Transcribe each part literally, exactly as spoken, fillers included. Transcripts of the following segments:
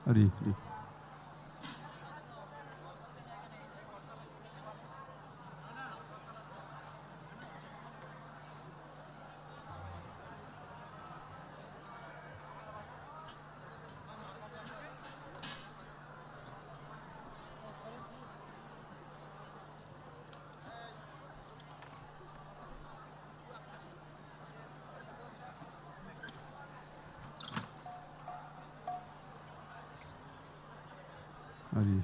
Hari Hari. Hari.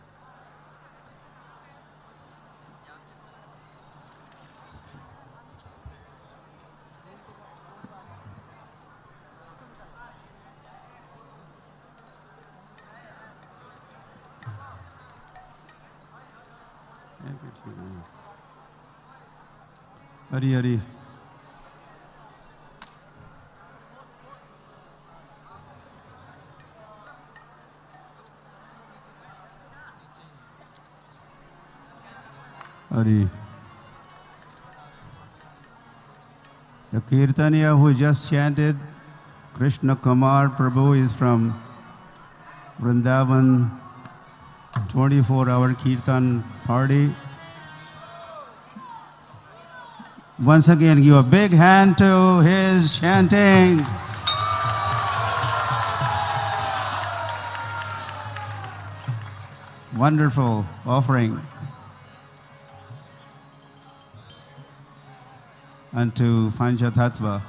Hari Hari. Hari. The Kirtaniya who just chanted, Krishna Kumar Prabhu, is from Vrindavan, twenty-four hour Kirtan party. Once again, give a big hand to his chanting. Wonderful offering unto Panchatattva.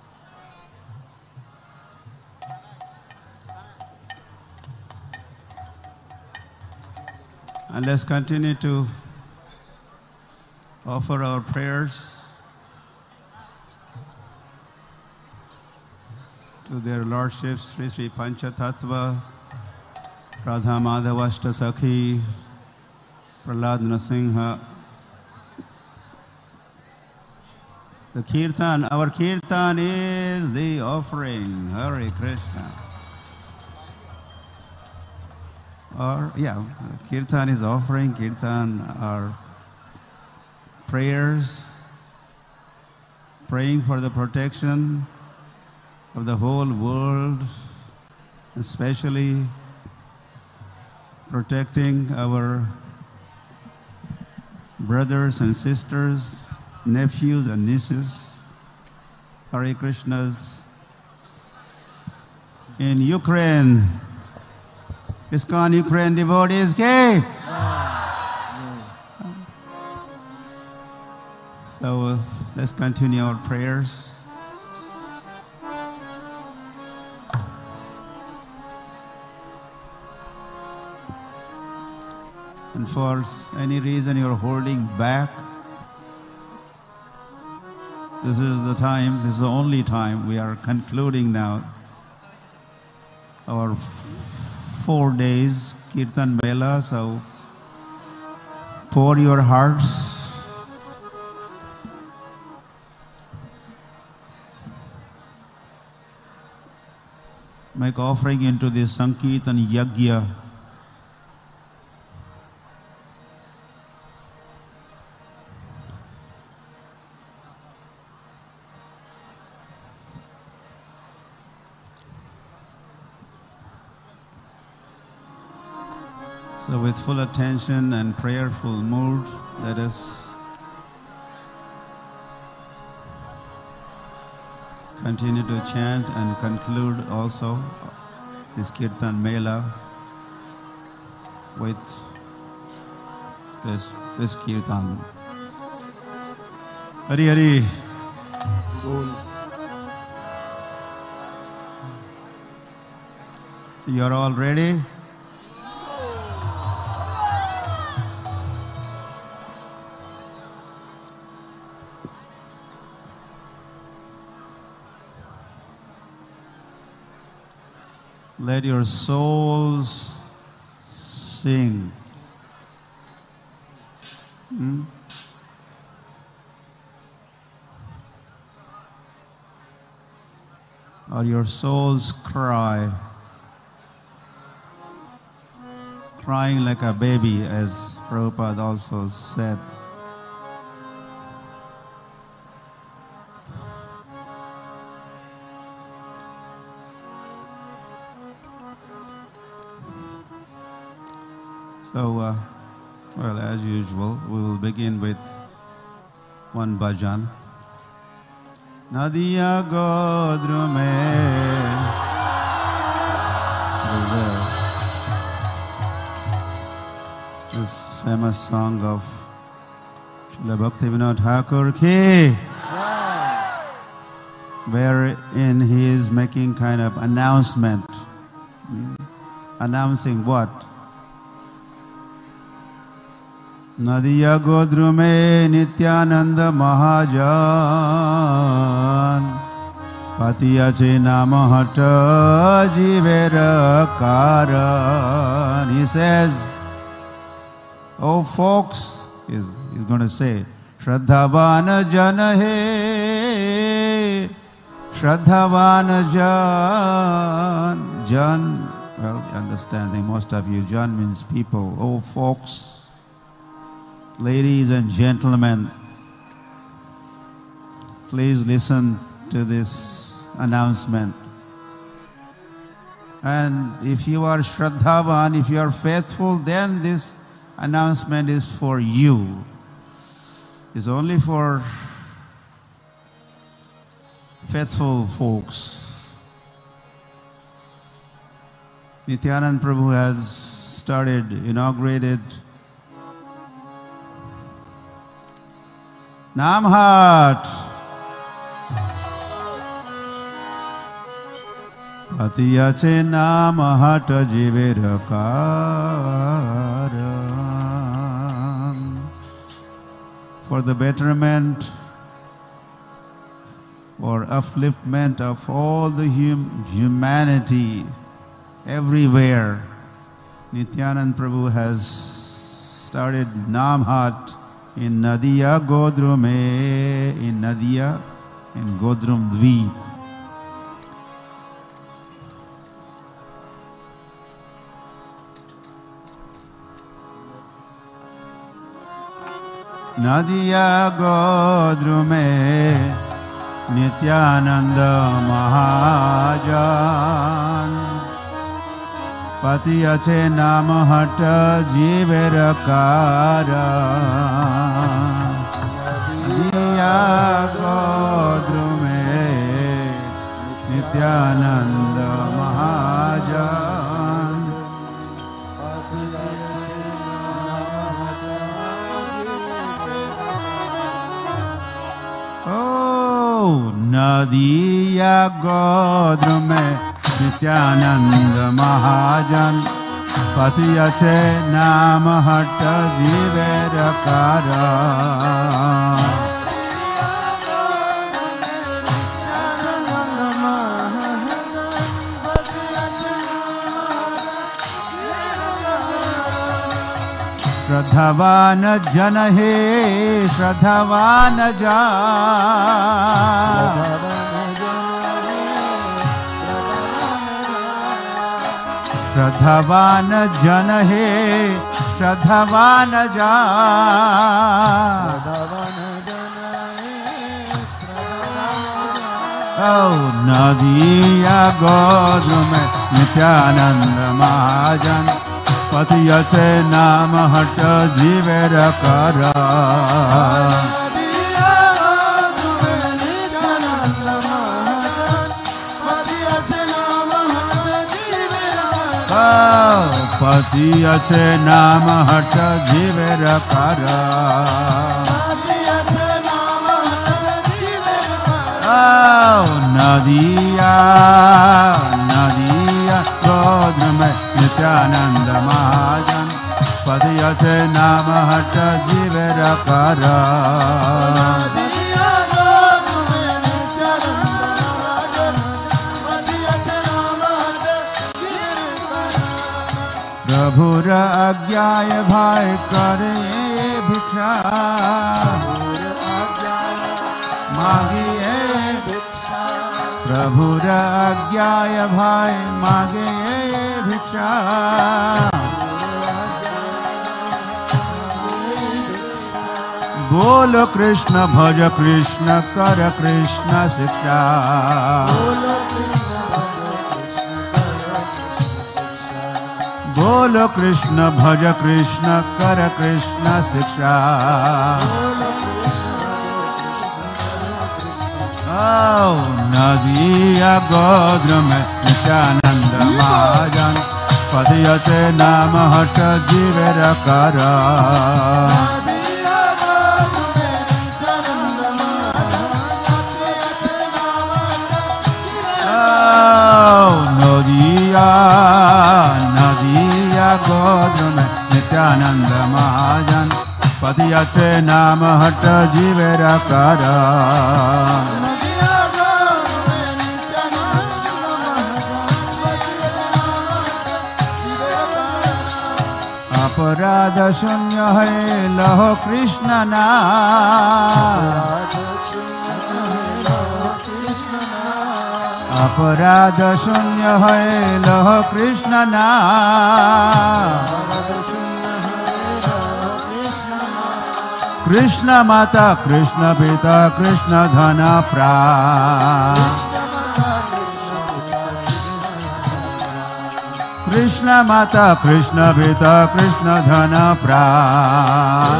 And let's continue to offer our prayers to their lordships, Sri Sri Panchatattva, Radha Madhavashta Sakhi, Prahlad Nasingha. The Kirtan, our Kirtan is the offering. Hare Krishna. Or, yeah, Kirtan is offering, Kirtan are prayers, praying for the protection of the whole world, especially protecting our brothers and sisters, nephews and nieces, Hare Krishnas, in Ukraine. ISKCON Ukraine devotees, okay? So uh, let's continue our prayers. And for any reason you're holding back, this is the time, this is the only time we are concluding now our four days Kirtan Mela. So pour your hearts, make offering into this Sankirtan Yagya. So with full attention and prayerful mood, let us continue to chant and conclude also this Kirtan Mela with this, this Kirtan. Hari Hari. You are all ready? Let your souls sing. Hmm? Or your souls cry, crying like a baby, as Prabhupada also said. So, uh, well, as usual, we will begin with one bhajan. Nadiya Godru mein. This famous song of Srila Bhaktivinoda Thakur ki, wherein he is making kind of announcement. Hmm? Announcing what? Nadiya Godru mein Nityananda Mahajan Patiyache Namahata Jivera Karan. He says, oh folks, he's, he's going to say, Shraddhavana Jana He, Shraddhavana Jan. Jan, well, understanding most of you, Jan means people. Oh folks, ladies and gentlemen, please listen to this announcement. And if you are Shraddhavan, if you are faithful, then this announcement is for you. It's only for faithful folks. Nityanand Prabhu has started, inaugurated Namhat. Patiyache Namhat Jivera Karan. For the betterment or upliftment of all the hum humanity everywhere, Nityanand Prabhu has started Namhat in Nadiya Godru mein, in Nadiya, in Godrum Dweep. Nadiya Godru mein Nityananda Mahajan Patiyache Namahata Jivera Karan. Nadiya Godru mein Nityananda Mahajan Oh, Nadiya Godru mein Nityananda Mahajan Patiyache Namahata Jivera Karan. Shraddhavan Jana He, Shraddhavan Jan. Shraddhavan Jana He, Shraddhavan Jan. Oh, Nadiya Godru mein Nityananda Mahajan Patiyache Namahata Jivera Karan. Patiyache Namahata Jivera Karan. Oh, Nadiya, Nadiya Godru mein Nityananda Mahajan Patiyache Namahata Jivera Karan. Prabhura Agyaya Bhai Kare Bhiksha Magiye Bhiksha. Prabhura Agyaya Bhai Magiye Bhiksha. Bolo Krishna Bhaja Krishna Kara Krishna Siksha. बोलो कृष्ण भज कृष्ण कर कृष्ण शिक्षा। ओ नदिया गोद्र में नित्यानंद महाजन पदयते नाम हट जीवेर कर। नदिया नदिया गोद्र में नित्यानंद महाजन पदयते नाम हट जीवेर कर। अपराध शून्य है लहो कृष्ण नाम। अपराध शून्य है लहो कृष्ण नाम। कृष्ण माता कृष्ण पिता कृष्ण धन प्राण। कृष्ण माता कृष्ण पिता कृष्ण धन प्राण।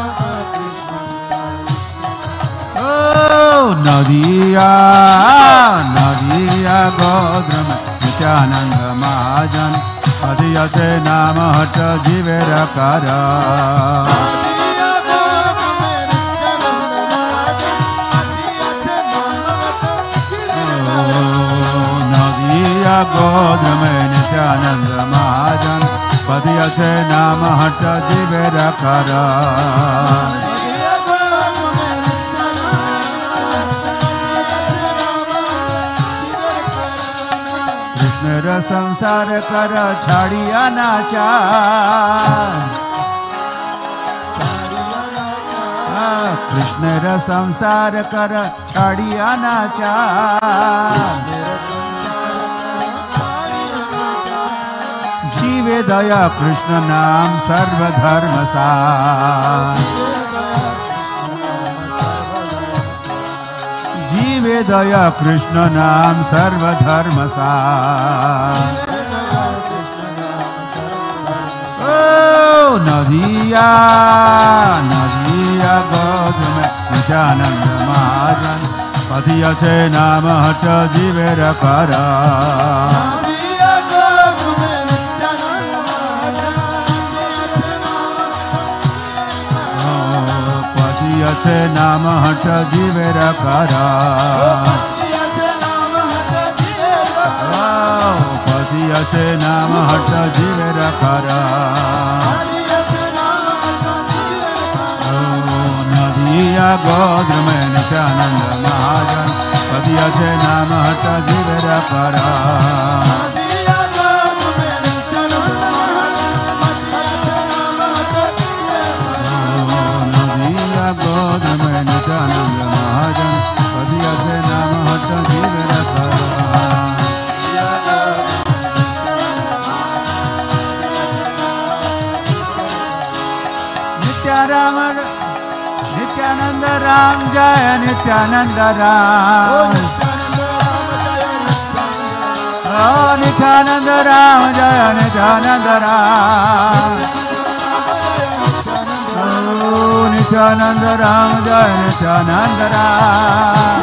ओ नदिया नदिया गोद्र में नित्यानंद महाजन पदयते नाम हट जीवेर कर। नदिया गोद्र में नित्यानंद महाजन पदयते नाम हट जीवेर कर। कृष्ण संसार कर छाड़िया नाचार। कृष्ण संसार कर छाड़िया नाचार। जीवे दया कृष्ण नाम सर्वधर्म सार। जीवे दया कृष्ण नाम सर्वधर्म सार। ओ नदिया नदिया गोद्र में नित्यानंद महाजन पदयते नाम हट जीवेर कर। पदयते नाम हट जीवेर कर। पदयते नाम हट जीवेर कर। नदिया गोद्र में नित्यानंद महाजन पदयते नाम हट जीवेर कर। नदिया गोद्र में नित्यानंद महाजन पदयते नाम हट जीवेर कर। नित्याराम नित्यानंद राम जय नित्यानंद राम। ओ नित्यानंद राम जय नित्यानंद राम। ओ नित्यानंद राम जय नित्यानंद राम।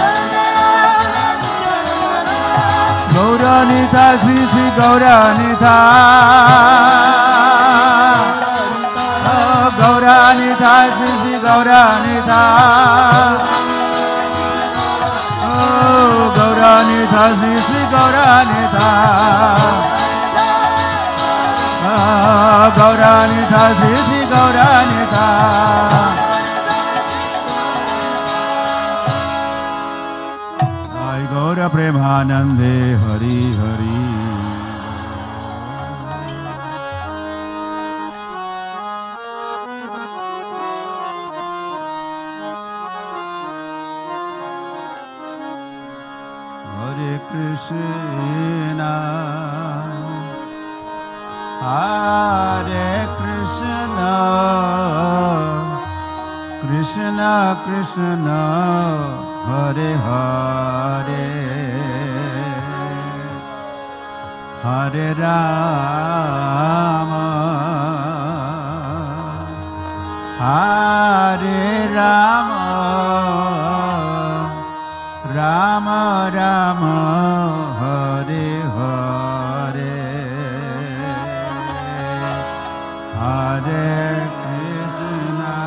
गौरानिता श्री श्री गौरानिता। गौरानिता श्री श्री गौरानिता। ओ गौरानिता श्री श्री गौरानिता। गौरानिता श्री श्री गौरानिता। आई गौर प्रेमानंदे Hari Hari. Krishna Hare Krishna Krishna Krishna Hare Hare Hare Rama, Hare Rama, Rama Rama, Hare Hare, Hare Krishna,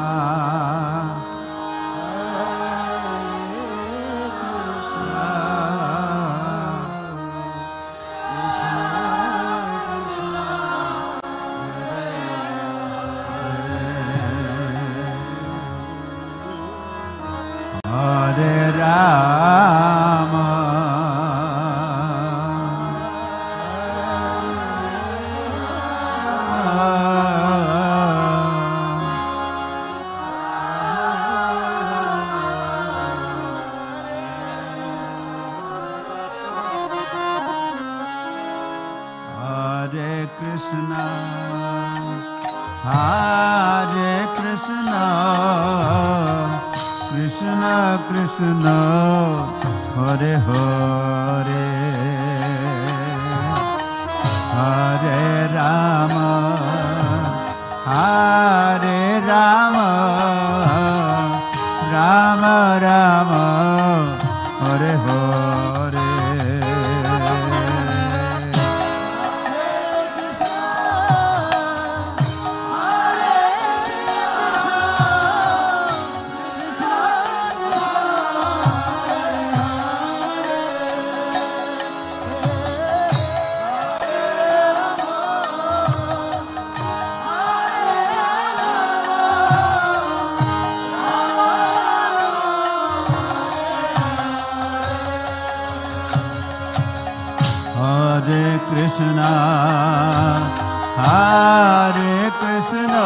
Hare Rama, Hare Krishna, Hare Krishna, Krishna Krishna, Hare Hare, Hare Rama, Hare Rama, Rama Rama, Hare Hare. Hare Krishna, Hare Krishna,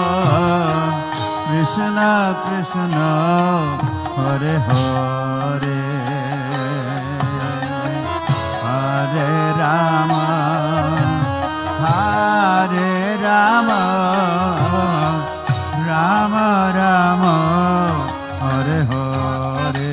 Krishna Krishna, Hare Hare, Hare Rama, Hare Rama, Rama Rama, Hare Hare.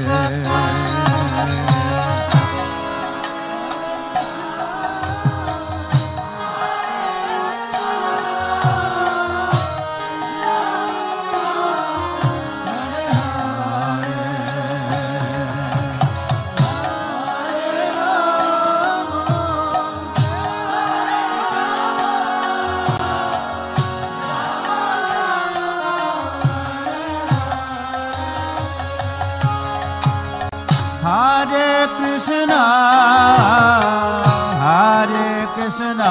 Hare Krishna, Hare Krishna,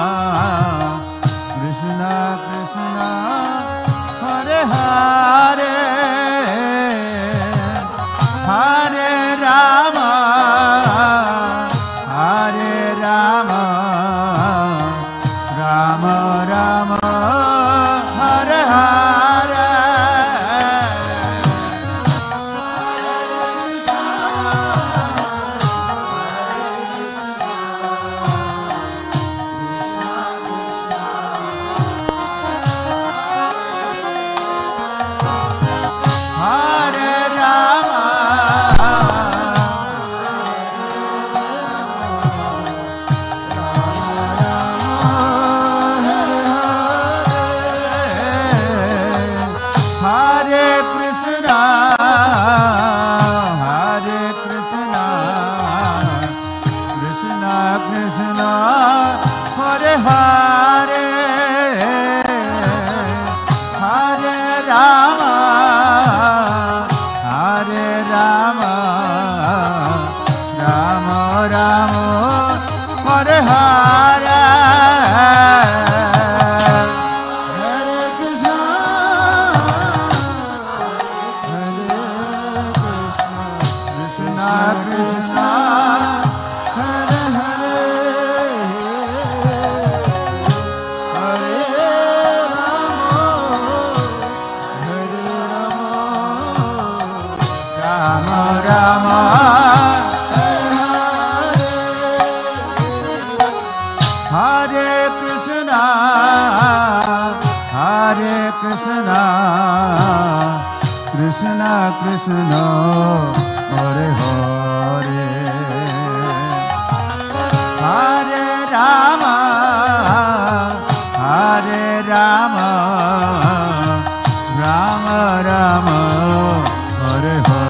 Krishna Krishna, Hare Hare, Hare Rama, Hare Rama, Rama Rama, Hare Hare. Krishna, Hare Hare, Hare Rama, Rama Rama, Hare Hare.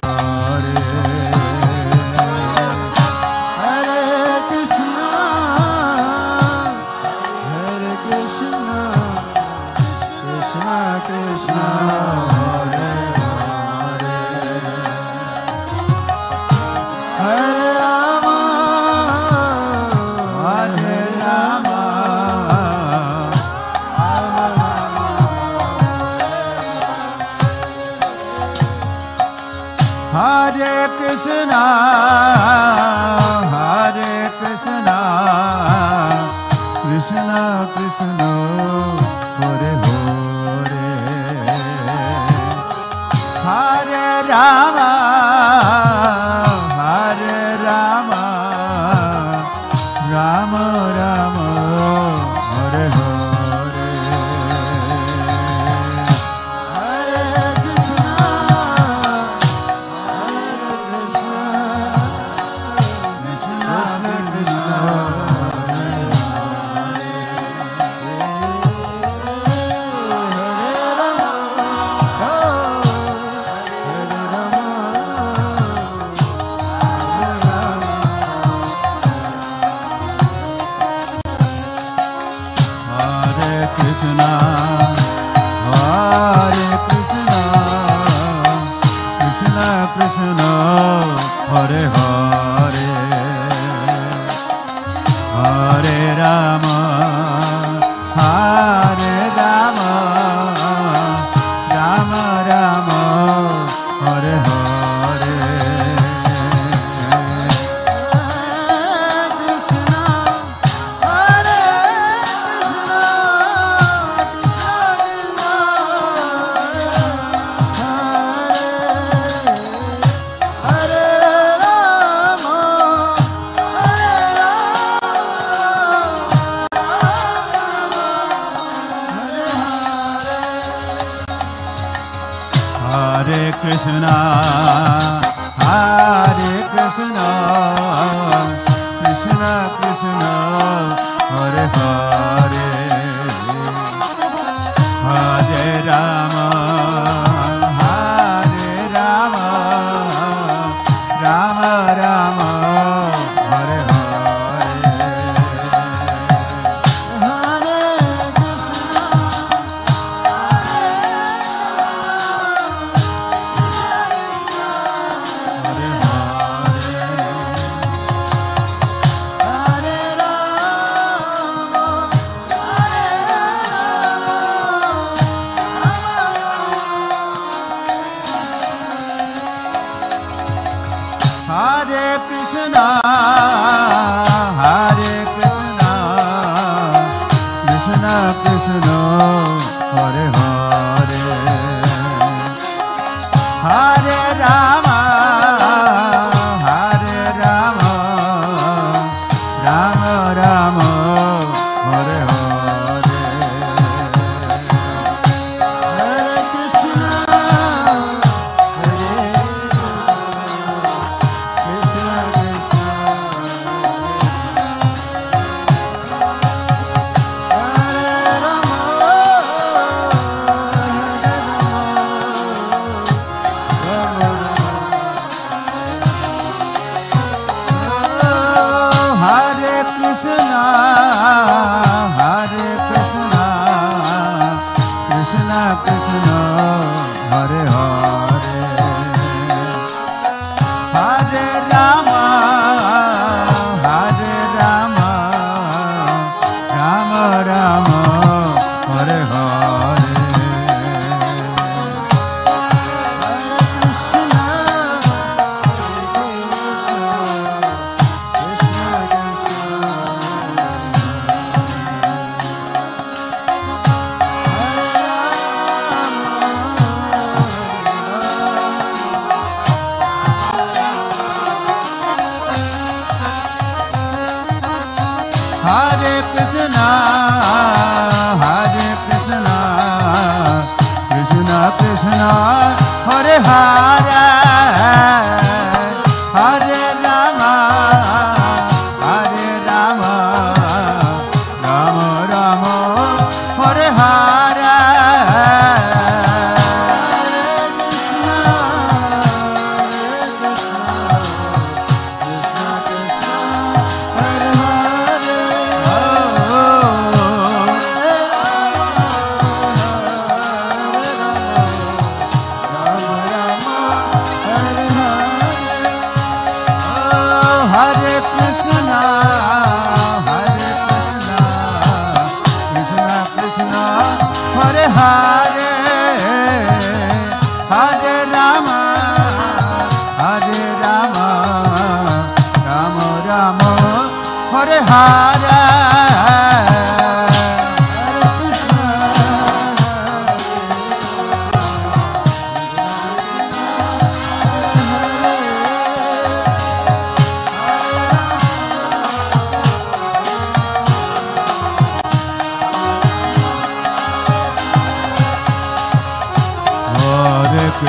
Hare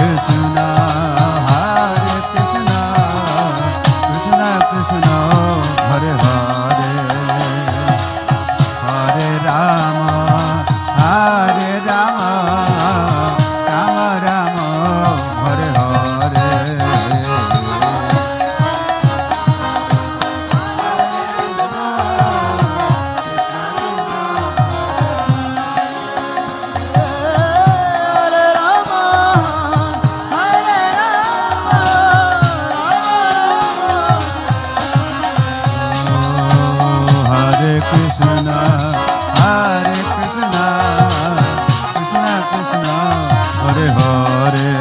Krishna, Hare Krishna, Krishna Krishna, Hare Hare, Hare Rama, Hare Rama, Rama Rama, Hare Hare. Krishna, Hare Krishna, Krishna Krishna, Hare Hare,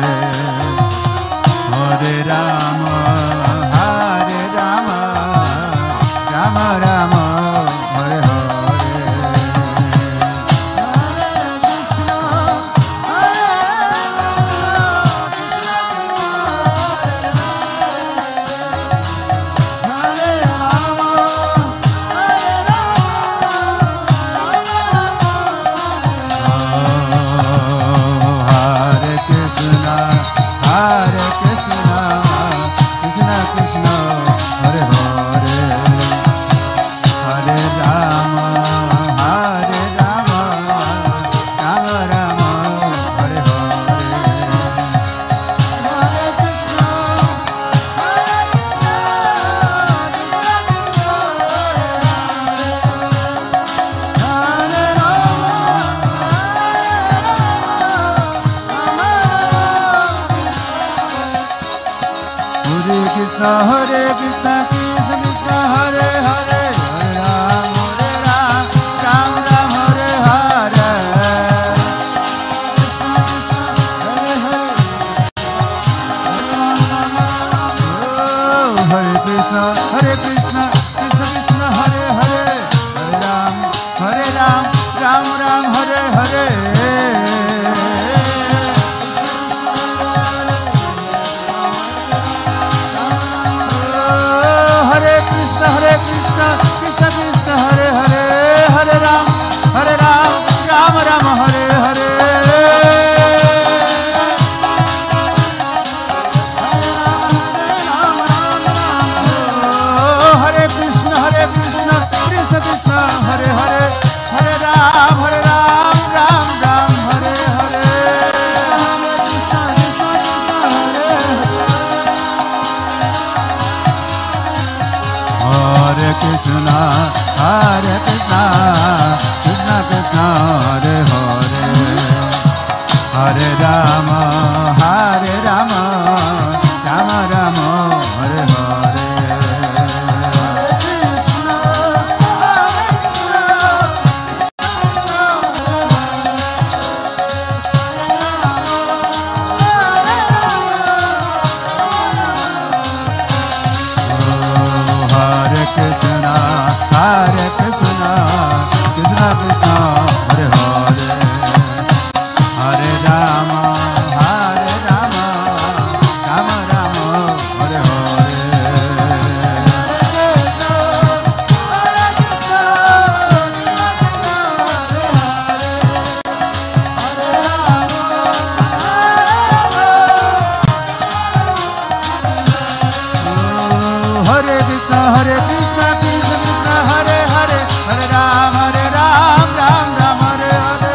Hare Rama, Hare Rama, Rama Rama, Hare Hare. Hare Krishna, Krishna Krishna, Hare Hare, Hare Ram, Hare Ram, Ram Ram, Hare Hare. Hare Krishna, Hare Krishna, Krishna Krishna, Hare Hare, Hare Ram, Hare Ram, Ram Ram, Hare Hare. Hare Krishna, Hare Krishna, Krishna Krishna, Hare Hare, Hare Ram, Hare Ram, Ram Ram, Hare Hare. Hare Krishna, Hare Krishna, Krishna Krishna, Hare Hare, Hare Ram, Hare Ram, Ram Ram, Hare Hare. Hare Krishna, Hare Krishna, Krishna Krishna, Hare Hare, Hare Rama, Hare Rama, Rama Rama, Hare Hare. Hare Krishna, Hare Krishna, Krishna Krishna, Hare Hare, Hare Rama, Hare Rama, Rama Rama, Hare Hare. Hare Krishna, Hare Krishna, Krishna Krishna, Hare Hare, Hare Ram, Hare Ram, Ram Ram, Hare Hare.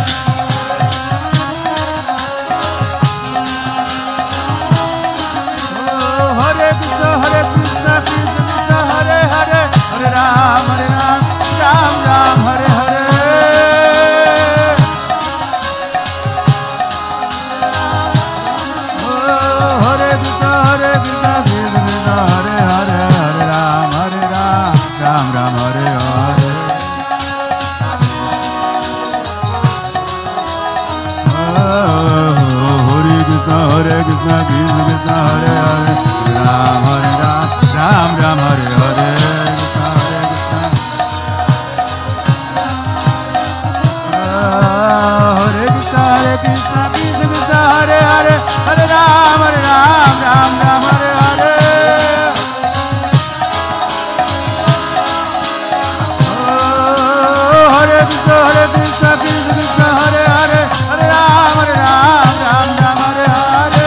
Hare Krishna, Hare Krishna, Krishna Krishna, Hare Hare, Hare Ram, Hare Ram, Ram Ram, Hare Hare. Hare Krishna, Hare Krishna, Krishna Krishna, Hare Hare, Hare Ram, Hare Ram, Ram Ram, Hare Hare. Hare Krishna, Hare Krishna, Krishna Krishna, Hare Hare, Hare Ram, Hare Ram, Ram Ram, Hare Hare. Krishna, Hare Krishna. Hare Krishna, Hare Krishna, Krishna Krishna, Hare Hare, Hare Ram, Hare Ram, Ram Ram, Hare Hare. Hare Krishna, Hare Krishna, Krishna Krishna, Hare Hare, Hare Ram, Hare Ram, Ram Ram, Hare Hare.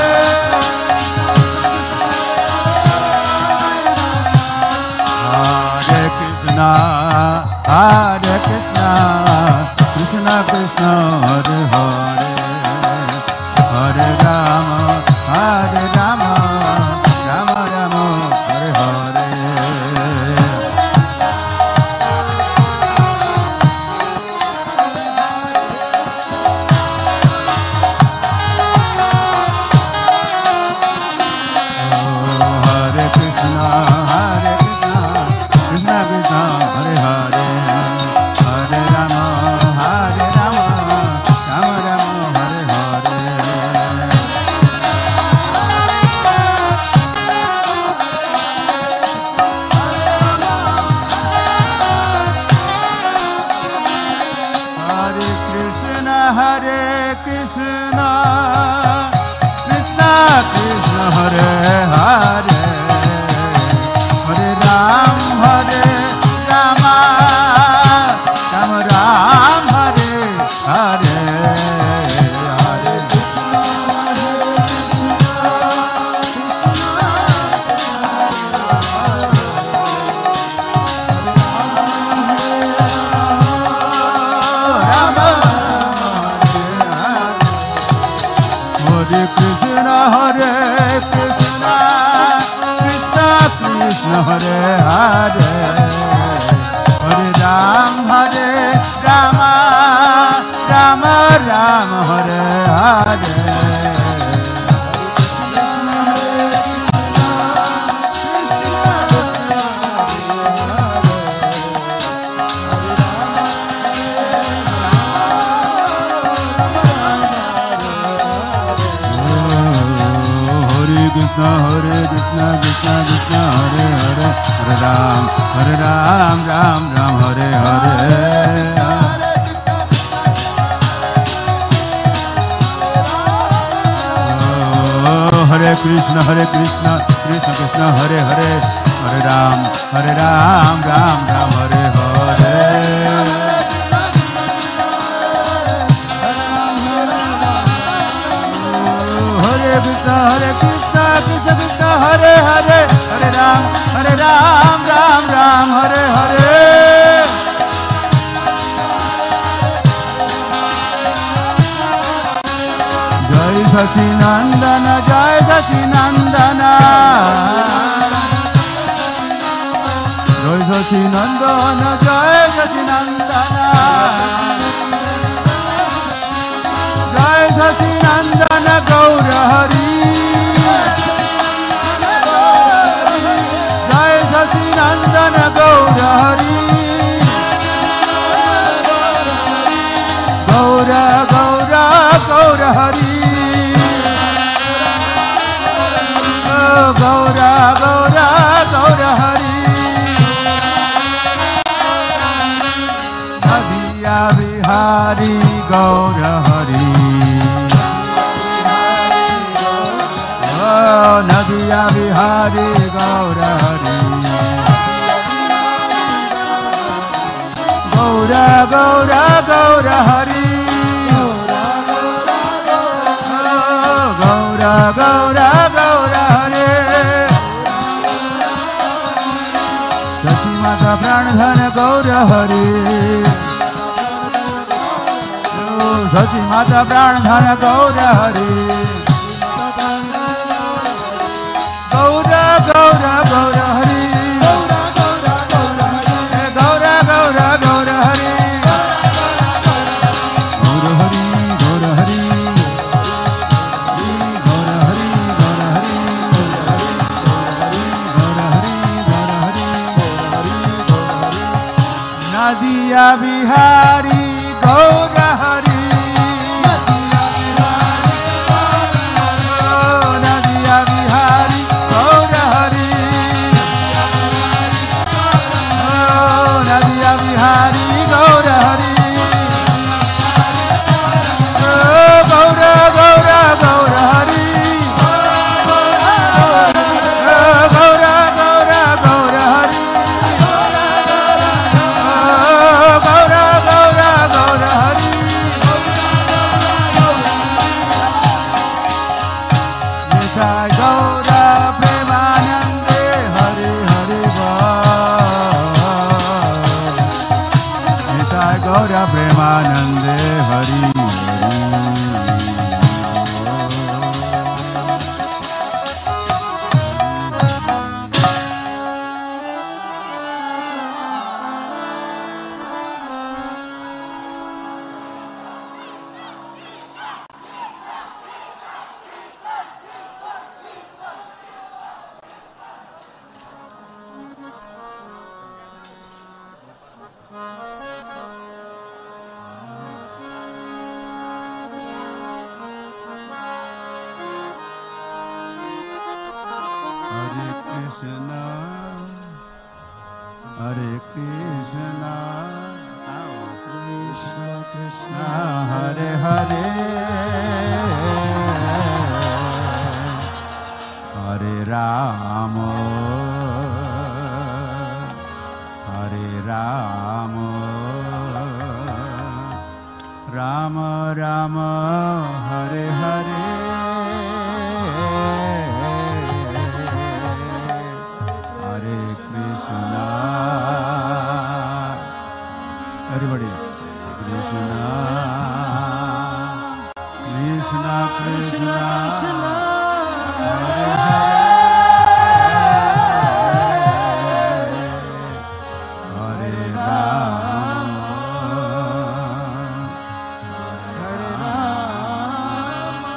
Gaura Premanande Hari Hari Krishna, Hare Krishna, Krishna Krishna, Hare Hare, Hare Rama, Hare Rama, Rama Rama, Hare Hare, Hare Krishna. Everybody, Krishna, Krishna Krishna, Hare Hare, Hare Rama, Hare Rama,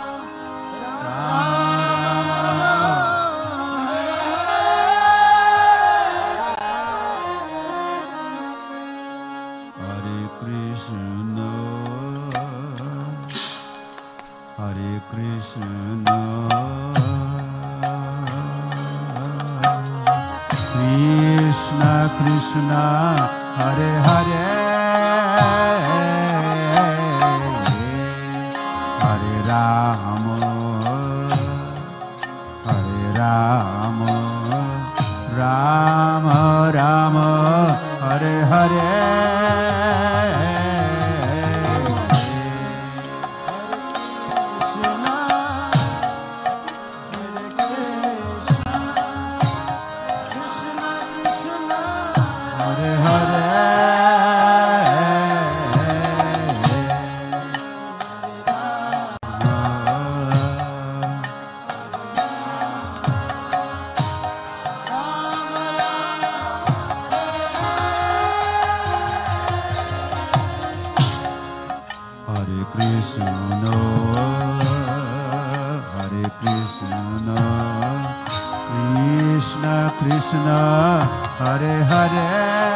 Hare Krishna, Hare Krishna, Krishna Krishna, Hare Hare, Hare Rama, Hare Rama, Rama Rama, Hare Hare, Hare Hare, Hare Krishna, Hare Krishna, Krishna Krishna, Hare Hare,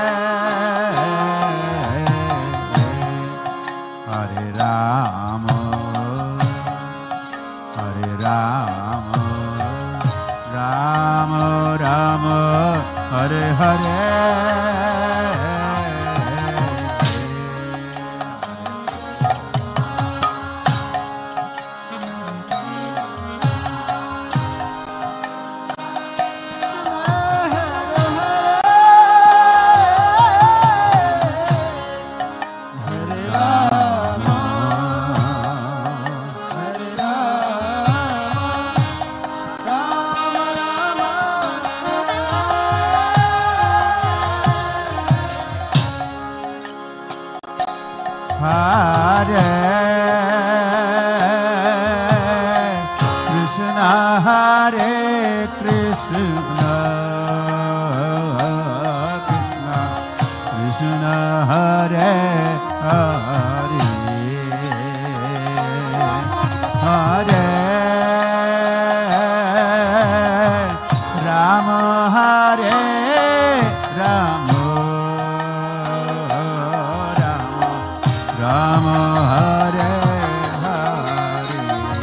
Hare Rama, Hare Rama, Rama Rama, Hare Hare, Hare Krishna, Hare Krishna, Krishna Krishna, Hare Hare, Hare Rama, Hare Rama, Rama Hare Hare,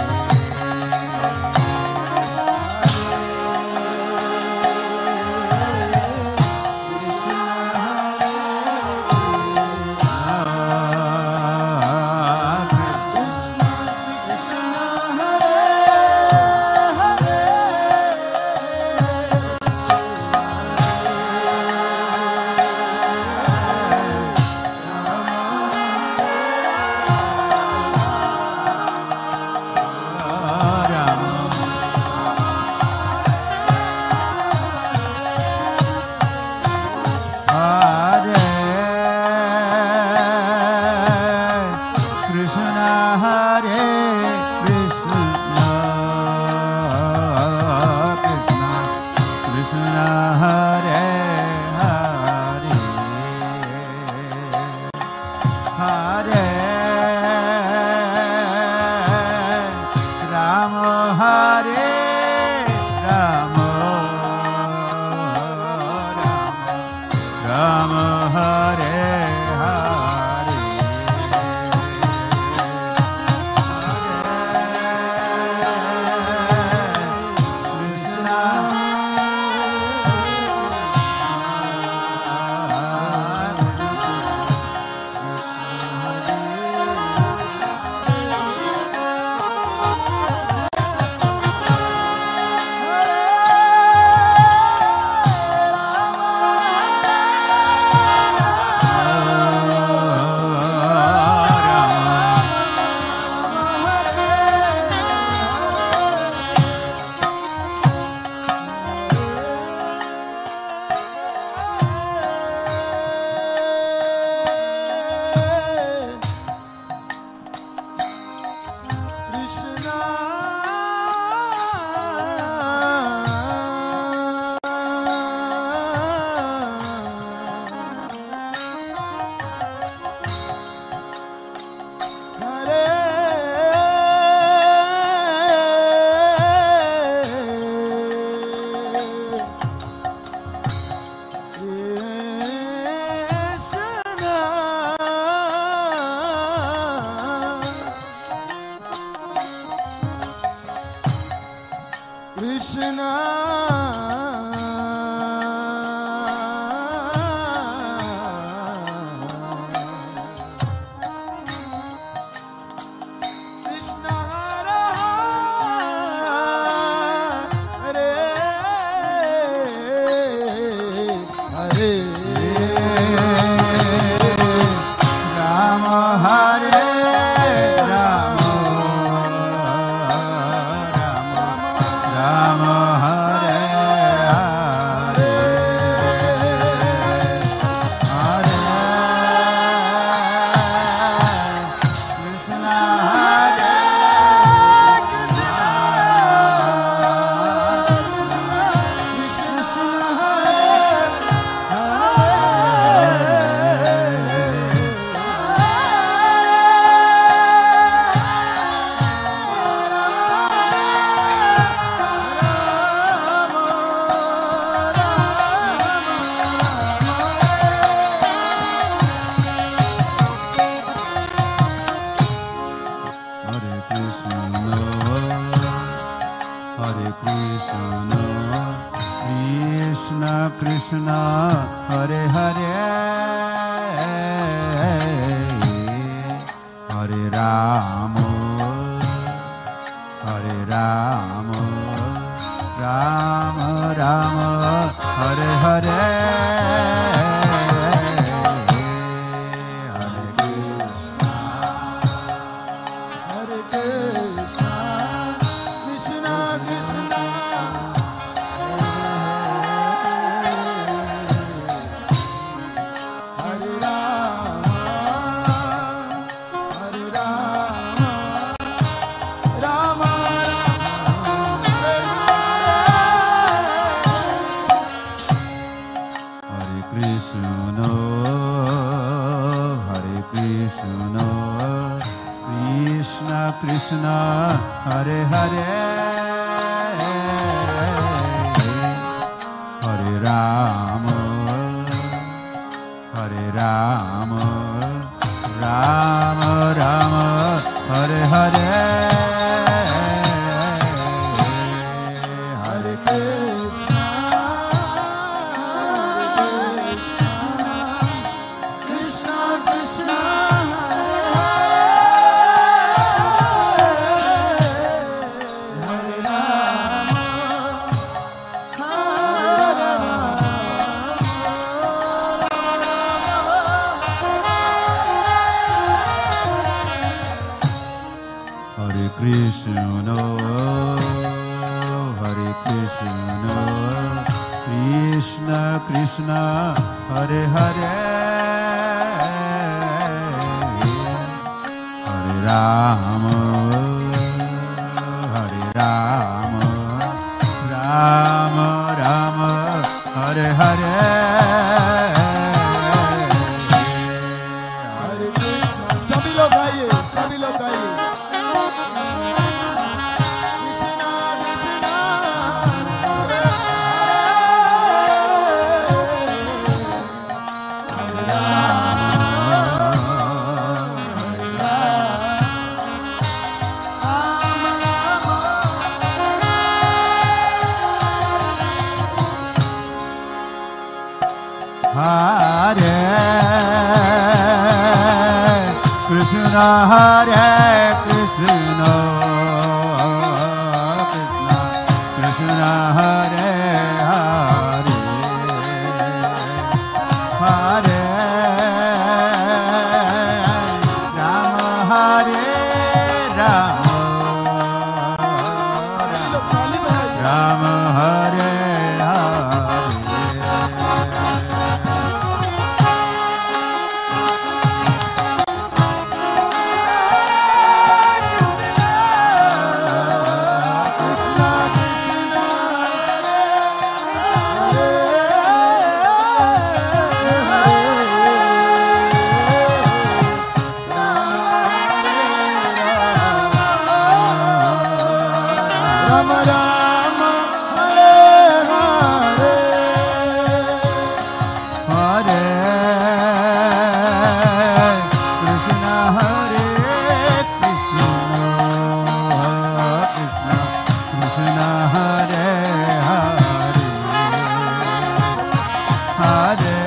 Krishna Krishna, Hare Hare, Krishna Krishna, Hare Hare, Hare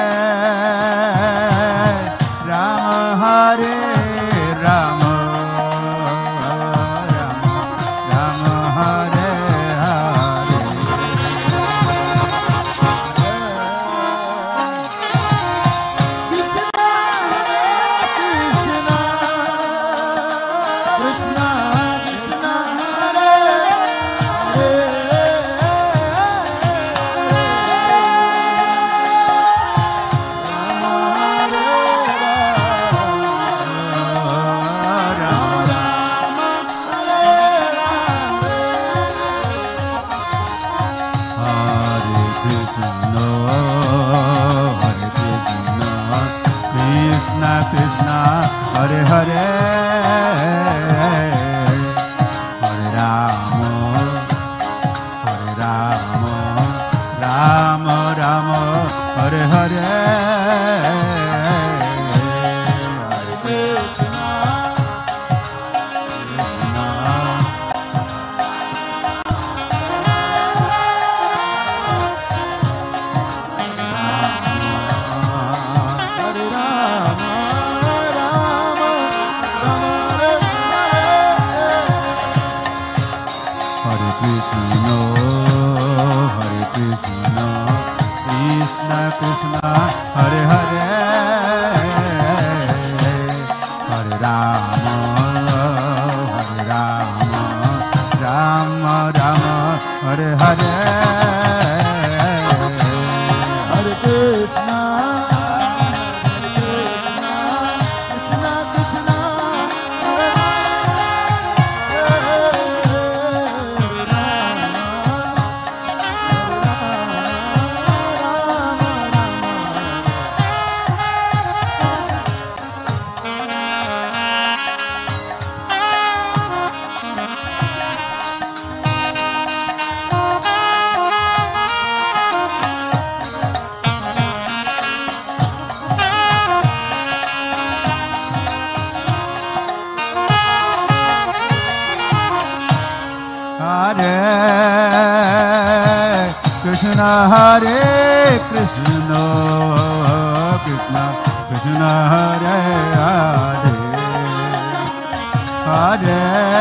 Rama, Hare Rama, Rama Rama, Hare Hare. Krishna, Krishna, Krishna, Krishna, Hare Krishna, Hare Hare, Hare Rama, Hare Rama, Rama Rama, Hare Hare, Hare Krishna, Krishna, Hare Hare, Hare Rama, Hare Rama, Rama Rama, Hare Hare, Hare Krishna, Hare Krishna, Krishna Krishna, Hare Krishna, Hare Krishna, Krishna Krishna, Hare Hare, Hare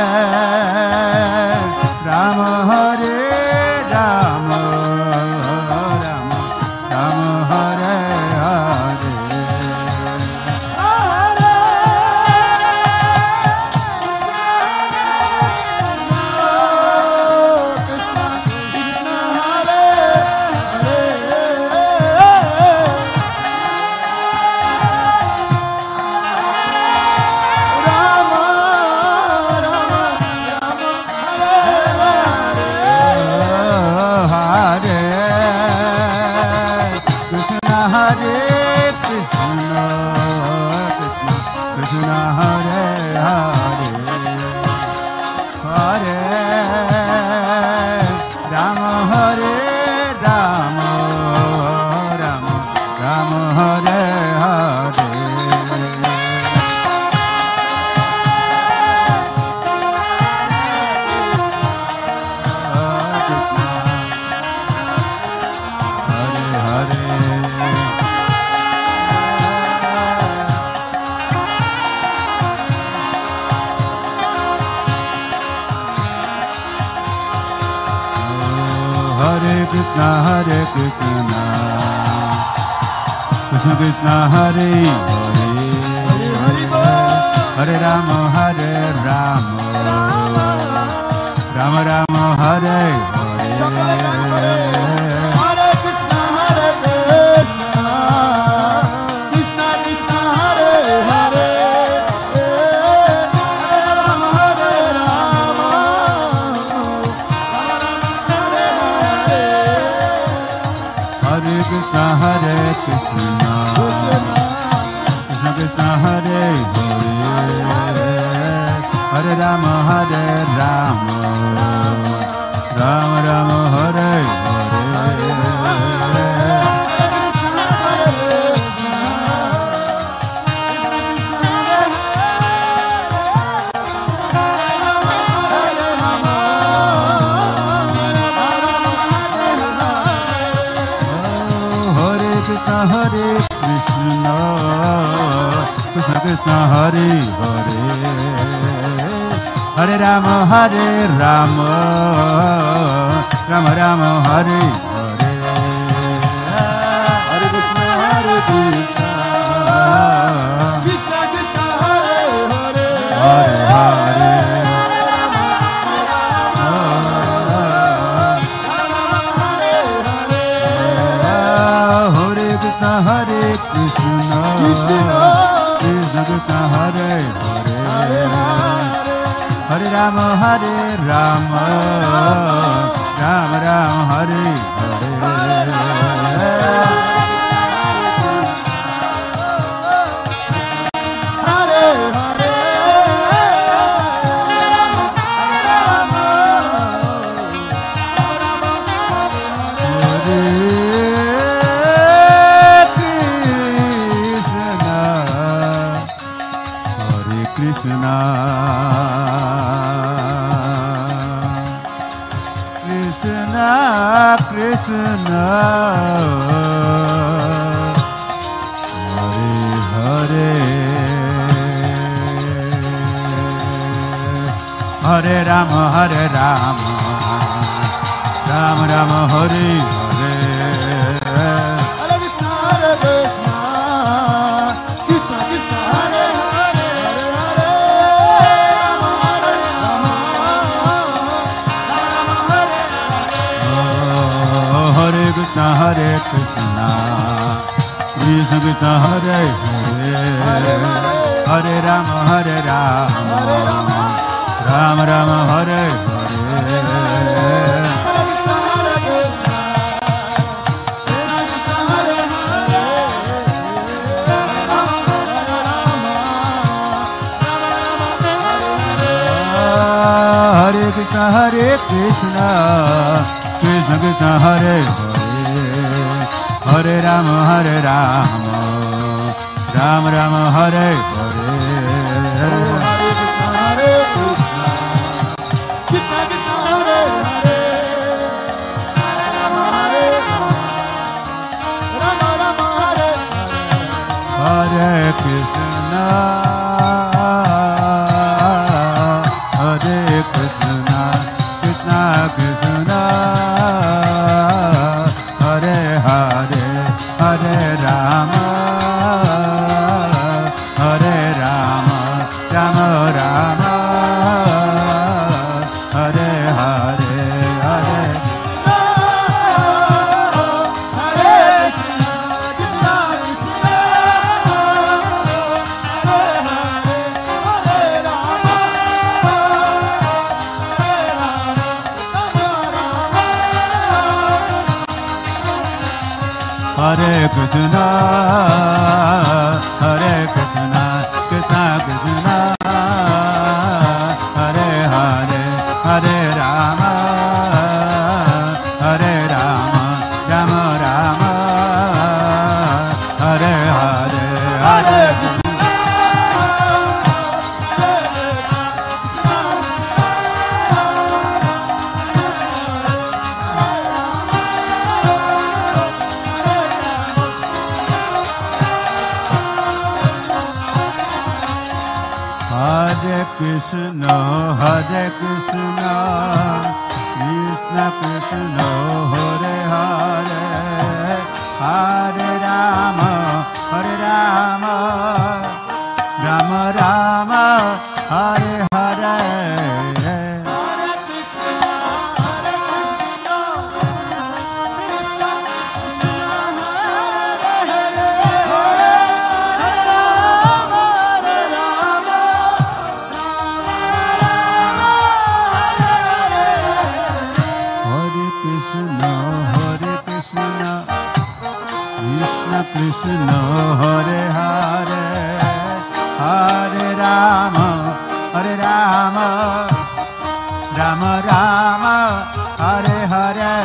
Rama, Hare Rama, Rama Rama, Hare Hare. Krishna, Hare Krishna, Krishna Krishna, Hare Hare, Hare Rama, Hare Rama, Rama Rama, Hare Hare, Hare Krishna, Hare Krishna, Krishna Krishna, Hare Hare, Hare Rama, Hare Rama, Hare Krishna, Hare Krishna, Krishna Krishna, Hare Hare, Hare Rama, Hare Rama, Rama Rama, Hare Hare. Krishna, Hare Hare, Hare Rama, Hare Rama, Rama Rama, Hare Hare, Hare Krishna, Hare Krishna, Krishna Krishna, Hare Hare, Hare Hare, Hare Krishna, Hare Krishna, Krishna Krishna, Hare Hare, Hare Rama, Hare Rama, Rama Rama, Hare Hare, Krishna, Krishna, Krishna, Hare Hare, Hare Rama, Hare Rama, Rama Rama, Hare Hare, Hare Krishna, Hare Krishna, Krishna Krishna, Hare Hare, Hare Krishna, Hare Krishna, Krishna Krishna, Hare Hare, Hare Rama, Hare Rama, Rama Rama, Hare Hare, Hare Krishna, Hare Krishna, Krishna Krishna, Hare Hare, Hare Rama, Hare Rama, Rama Rama, Hare Hare, Hare Krishna, Hare Krishna, Krishna Krishna, Hare Hare, Rama Hare Rama, Rama Rama, Hare Hare, Hare Krishna, Hare Krishna, Krishna Krishna, Hare Hare, Hare Rama, Hare Rama, Rama Rama, Hare Hare, Hare Hare Krishna, Krishna Krishna, Hare Hare, Hare Rama, Hare Krishna, Hare Krishna, Krishna Krishna, Hare Hare, Hare Rama, Hare Rama, Rama Rama, Hare Hare, Hare Krishna, Hare Krishna, Hare Krishna, Krishna Krishna, Hare Hare, Hare Rama, Hare Rama, Rama Rama, Hare Hare, Hare Krishna, Hare Krishna, Krishna Krishna, Hare Hare, Hare Rama, Hare Rama, Hare Krishna, Hare Krishna, Krishna Krishna, Hare Hare, Hare Rama, Hare Rama, Rama Rama, Hare Hare,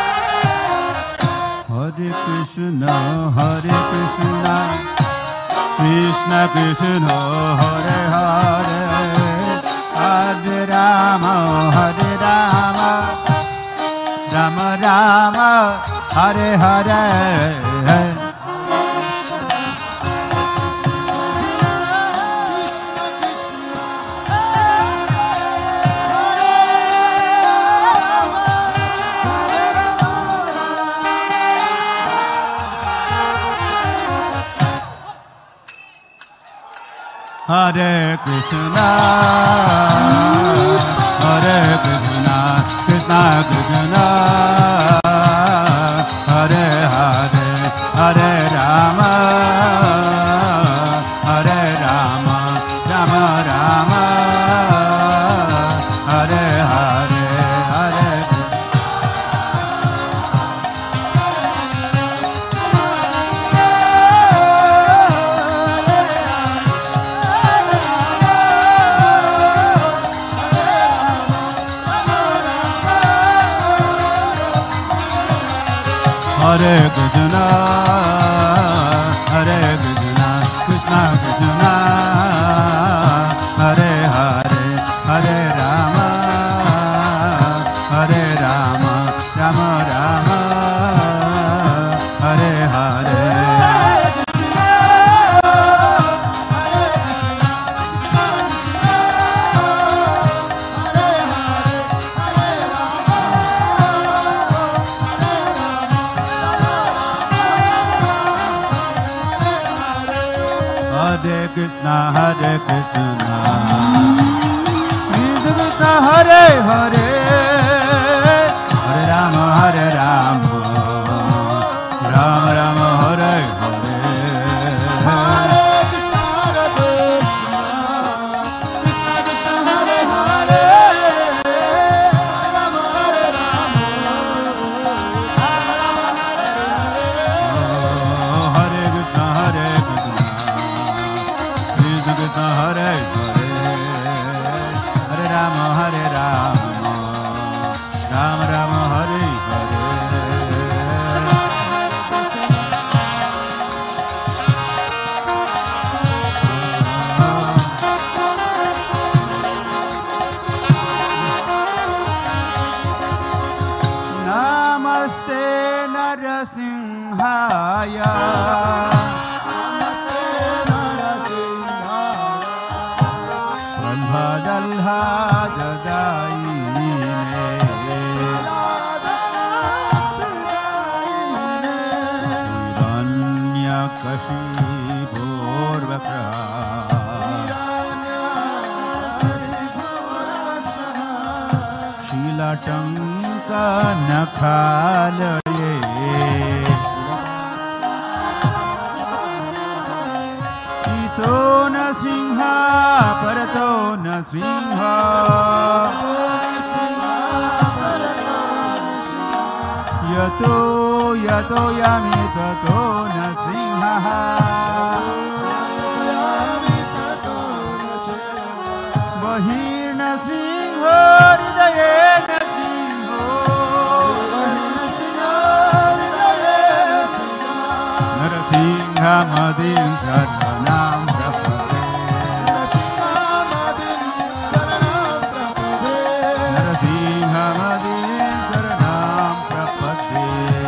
Hare Krishna, Hare Krishna, Krishna Krishna Hare Hare Hare Rama Hare Rama Rama Rama Hare Hare Hare Krishna, Hare Krishna, Krishna Krishna, Hare Hare, Hare Rama, Hare Rama, Rama Rama, Hare Hare, Hare Hare Krishna, Hare Krishna, Krishna Krishna, Hare Hare, Hare Rama, Hare Rama, Rama Rama, Hare Hare. Hare Krishna, Hare Krishna, Krishna Krishna, Hare Hare, Hare Rama, Hare Rama, Rama Rama, Hare Hare. Hare Krishna, Hare Krishna, Krishna Krishna, Hare Hare, Hare Rama, Hare Rama, Rama Rama, Hare Hare. Hare Krishna, Hare Krishna, Krishna Krishna, Hare Hare, Hare Rama, Hare Rama, Rama Rama, Hare Hare. Namaste Narasimhaya, Namaste Narasimhaya, Brahmadalha Jadaine, Hiranyakashipur Vakra, Shilatanka Nakhalaye, Ito Nasingha Parato Nasingha, Yato Yato Yami Tato Nasingha, Bahir Nasingha Hridaye Nasingha, Narasingha Madin Saranam Prabhave, Narasingha Madin Saranam Prabhave,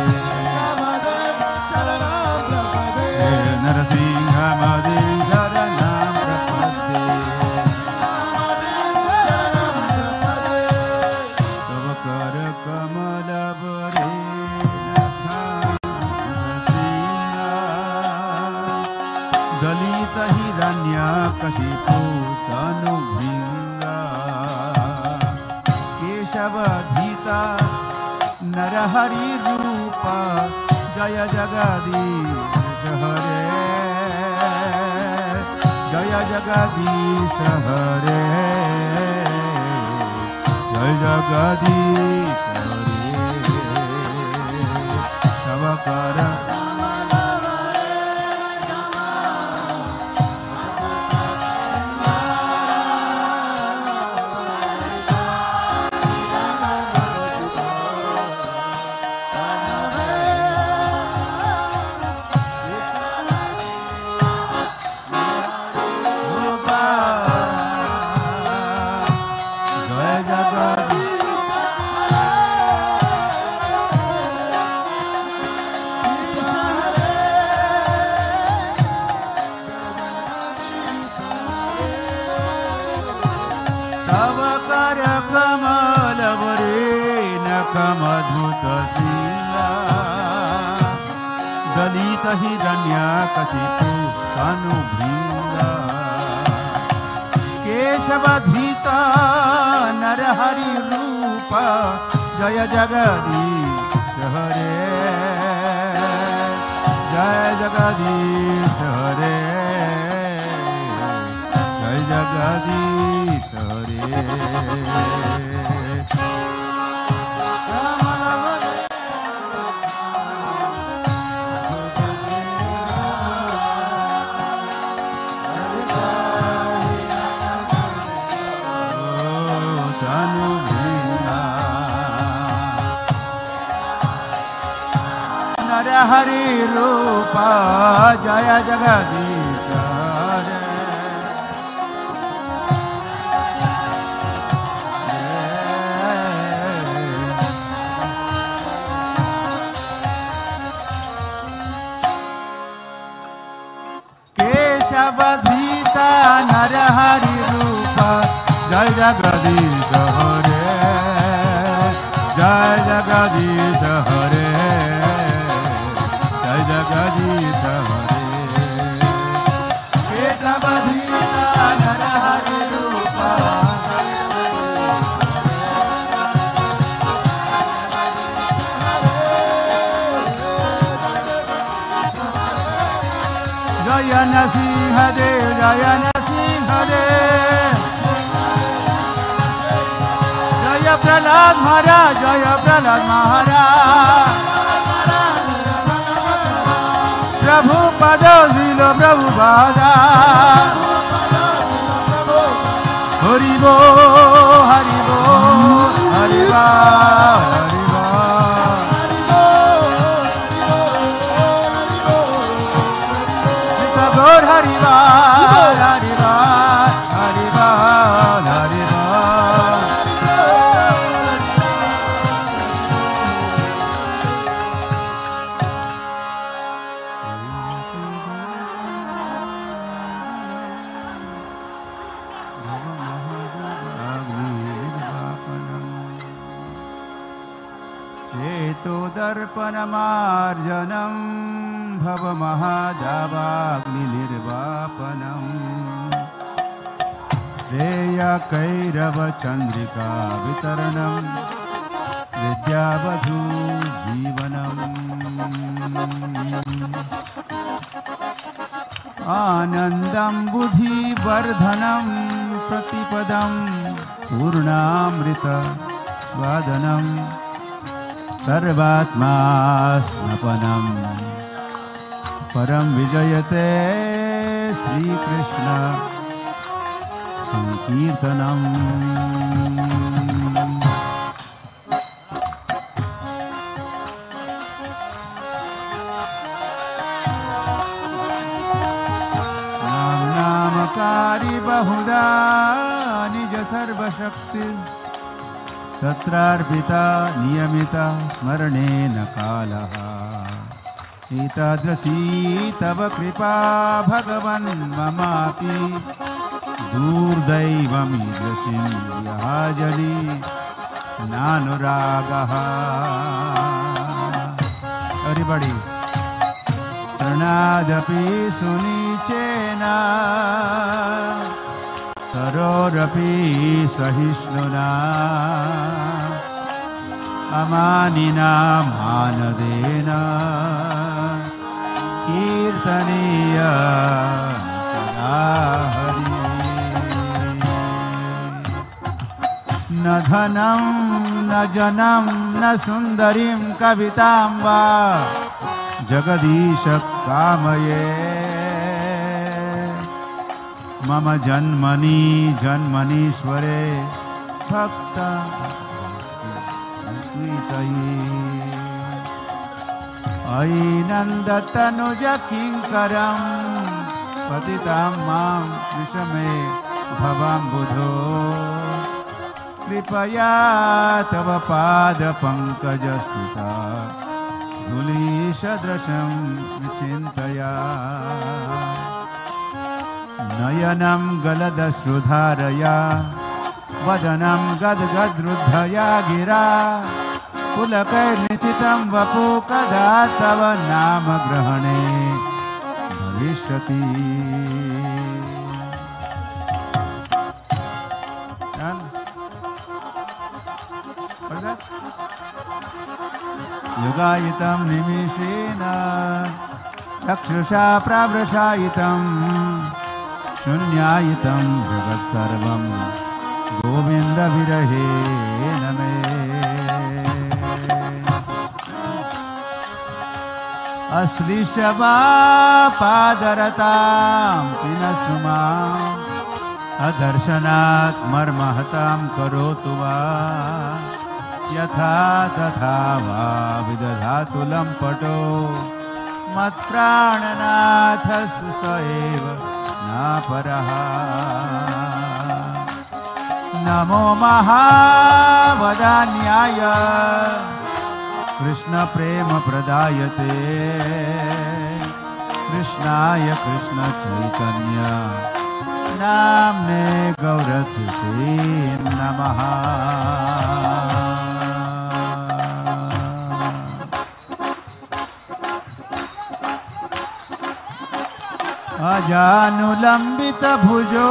Narasingha Madin Saranam Prabhave, Tava Kara Kamala Bare Dalita Hiranya Kashipu Tanu Bhinga, Keshava Dhita Narahari Rupa, Jaya Jagadish Hare, Jaya Jagadish Hare, Jaya Jagadish Hare, Tavakara एकमद्भुतलीला दलित हिरण्यकशिपु तनुभृङ्गा केशवधीत नरहरि रूप जय जगदीश हरे जय जगदीश हरे जय जगदीश हरे हरि रूप जय जगदीश हरे केशवधीत नरहरि रूप जय जगदीश हरे जय जगदीश हरे जय जगदीश हरे केशवधीत नरहरि रूप जय नरसिंह देव जय नरसिंह देव जय प्रहलाद महाराज जय प्रहलाद महाराज प्रभु पद लीलो प्रभु पादा हरि बो हरि बो हरि बा हरि बा गौर हरि बा हरि बा हरि बा हरि बा दर्पणमार्जनं भव महादावाग्निर्वापनं श्रेयकैरवचन्द्रिका वितरणं विद्यावधू जीवनम् आनन्दं बुद्धिवर्धनं प्रतिपदं पूर्णामृत स्वादनं सर्वात्मा स्नपनम परम विजयते श्री कृष्ण संकीर्तनम नाम नामकारी बहुधा निज सर्वशक्ति तत्रार्पिता नियमिता स्मरणेन कालः एतादृशी तव कृपा भगवन् ममापि दुर्दैवमीदृशीं याजनि नानुरागः एवरीबॉडी प्रणादपि सुनीचेन तरोरपि सहिष्णुना अमानिना मानदेन कीर्तनीय सदा हरि न धनं न जनं न सुन्दरीं कवितां वा जगदीश कामये मम जन्मनि जन्मनीश्वरे भक्त अयि नन्दतनुज किङ्करं पतितां मां विषमे भवाम्बुधो कृपया तव पादपङ्कजस्थिता धूलीसदृशं विचिन्तया नयनं गलदश्रुधारया वदनं गद्गद्रुद्धया गिरा पुलकैर्निचितं वपु कदा तव नाम ग्रहणे भविष्यति। युगायितं निमिषेण चक्षुषा प्रावृषायितं शून्यायितं जगत्सर्वं गोविन्द विरहेण मे। अश्लीषवा पादरतां पिनस्तु माम् अदर्शनात् मर्महतां करोतु वा यथा तथा वा विदधातु लम्पटो मत्प्राणनाथस्तु स एव नापरः। नमो महावदान्याय कृष्ण प्रेम प्रदायते कृष्णाय कृष्ण चैतन्य नाम्ने गौरथिते नमः। अजानुलंबित भुजो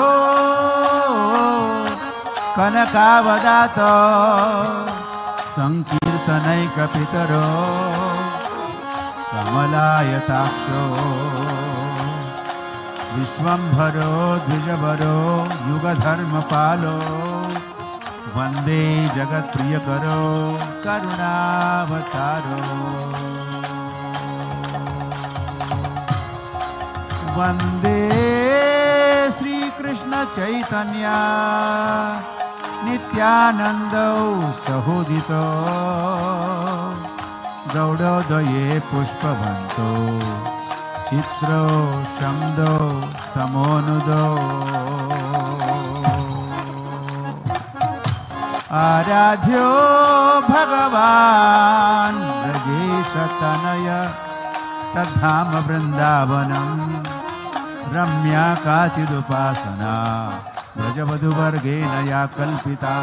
कनकावदातो संकीर्तनैकपितरो कमलायताक्षो विश्वंभरो द्विजवरो युगधर्मपालो वंदे जगत्प्रियकरो करुणावतारो। वंदे श्रीकृष्ण चैतन्य नित्यानंदो सहोदितो गौड़ोदये पुष्पवंतो चित्रो शब्दो तमोनुदो। आराध्यो भगवान् ब्रजेशतनय तद्धाम वृंदावनम रम्या काचिदुपासना ब्रजवधूवर्गेण या कल्पिता।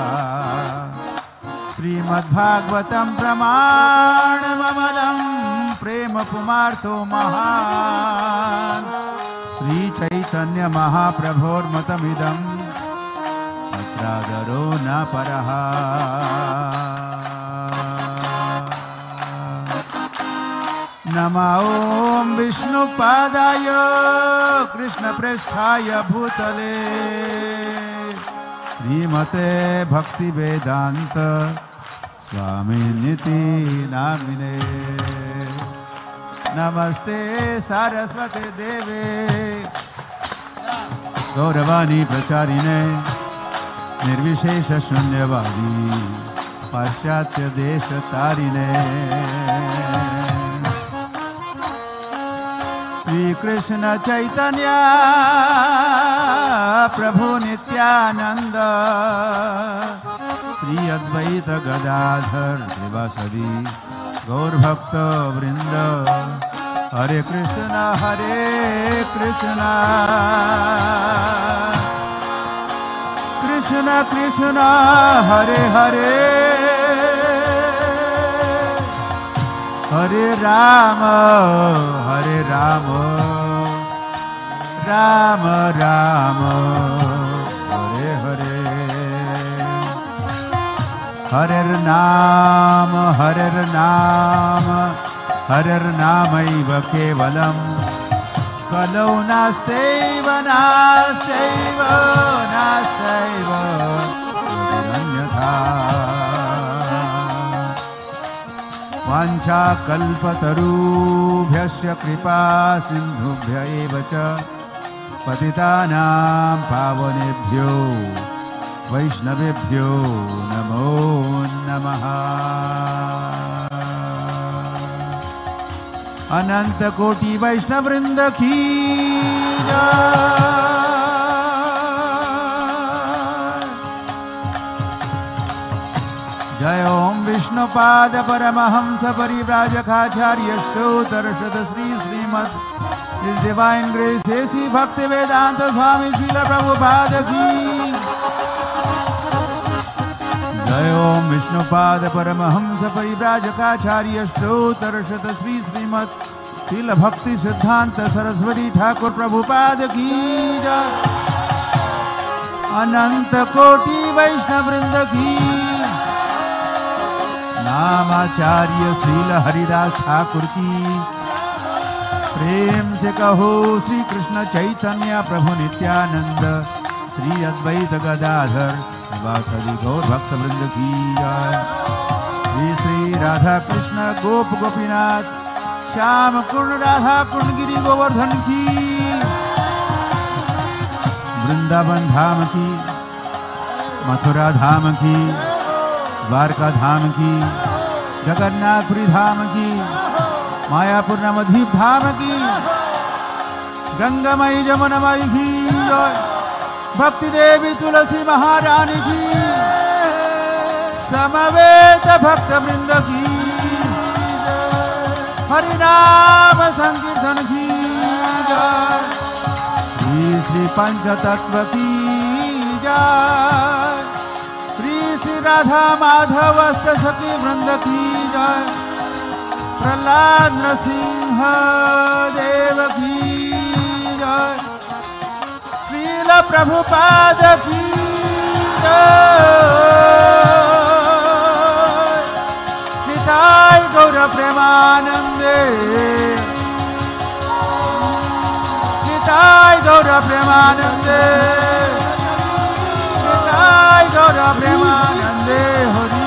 श्रीमद्भागवतं प्रमाणममलं प्रेम पुमार्थो महान् श्रीचैतन्य महाप्रभोर्मतमिदं तत्रादरो न परः। नमो ॐ विष्णुपादाय कृष्णप्रेष्ठाय भूतले श्रीमते भक्तिवेदान्त स्वामिनिति नामिने। नमस्ते सारस्वते देवे गौरवाणी प्रचारिणे निर्विशेष शून्यवादी पाश्चात्य देश तारिणे। श्री कृष्ण चैतन्य प्रभु नित्यानंद श्री अद्वैत गदाधर श्रीवासदि गौर भक्त वृंद। हरे कृष्ण हरे कृष्ण कृष्ण कृष्ण हरे हरे हरे राम हरे राम राम राम हरे हरे। हरे नाम हरे नाम हरे नामैव केवलम कलौ नास्त्यैव नास्त्यैव नास्त्यैव अन्यथा। वाञ्छाकल्पतरुभ्यश्च कृपा सिन्धुभ्य एव च पतितानां पावनेभ्यो वैष्णवेभ्यो नमो नमः। अनंत कोटि वैष्णव वृंद की जय ओम Vishnupad Paramhans परिव्राजकाचार्य सूत्रषद Shri Shrimad His Divine Grace A C Bhaktivedanta Swami Srila Prabhupada की जय ओम विष्णुपाद परमहंस परिव्राजकाचार्य श्रोतर शत श्री श्रीमद श्रील भक्ति सिद्धांत सरस्वती ठाकुर प्रभुपाद की जय। अनंत कोटि वैष्णव वृंद की। नामाचार्य श्रील हरिदास ठाकुर की। प्रेम से कहो श्री कृष्ण चैतन्य प्रभु नित्यानंद श्री अद्वैत गदाधर वासुदेव गौर भक्त वृंद की जय। श्री श्री राधा कृष्ण गोप गोपीनाथ श्याम कुंड राधा कुंड गिरी गोवर्धन की। वृंदावन धाम की, मथुरा धाम की, द्वारका धाम की, जगन्नाथपुरी धाम की, मायापुर नवद्वीप धाम की, गंगामयी जमुनामयी की जय। भक्ति देवी तुलसी महारानी की, समवेत भक्त वृंद की हरिनाम संकीर्तन की जय। श्री श्री पंचतत्व की जय। श्री श्री राधा माधव सखी वृंद की जय। प्रहलाद नरसिंह देव की जय। श्रील प्रभुपाद की जय। निताय गौर प्रेमानंदे, निताय गौर प्रेमानंदे, निताय गौर प्रेमानंदे हरि।